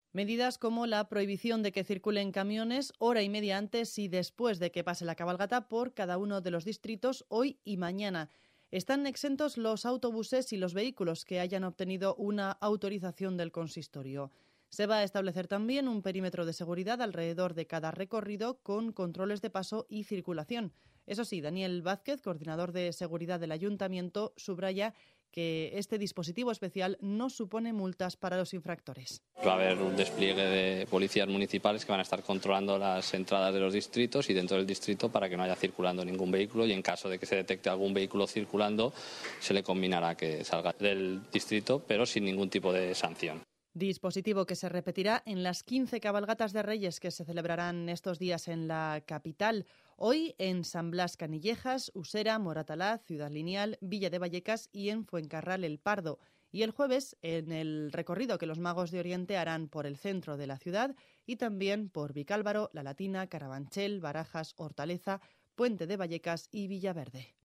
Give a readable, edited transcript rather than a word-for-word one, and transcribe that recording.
Medidas como la prohibición de que circulen camiones hora y media antes y después de que pase la cabalgata por cada uno de los distritos hoy y mañana. Están exentos los autobuses y los vehículos que hayan obtenido una autorización del consistorio. Se va a establecer también un perímetro de seguridad alrededor de cada recorrido con controles de paso y circulación. Eso sí, Daniel Vázquez, coordinador de seguridad del Ayuntamiento, subraya que este dispositivo especial no supone multas para los infractores. Va a haber un despliegue de policías municipales que van a estar controlando las entradas de los distritos y dentro del distrito para que no haya circulando ningún vehículo, y en caso de que se detecte algún vehículo circulando se le combinará que salga del distrito, pero sin ningún tipo de sanción. Dispositivo que se repetirá en las 15 cabalgatas de Reyes que se celebrarán estos días en la capital. Hoy en San Blas Canillejas, Usera, Moratalá, Ciudad Lineal, Villa de Vallecas y en Fuencarral El Pardo. Y el jueves en el recorrido que los Magos de Oriente harán por el centro de la ciudad y también por Vicálvaro, La Latina, Carabanchel, Barajas, Hortaleza, Puente de Vallecas y Villaverde.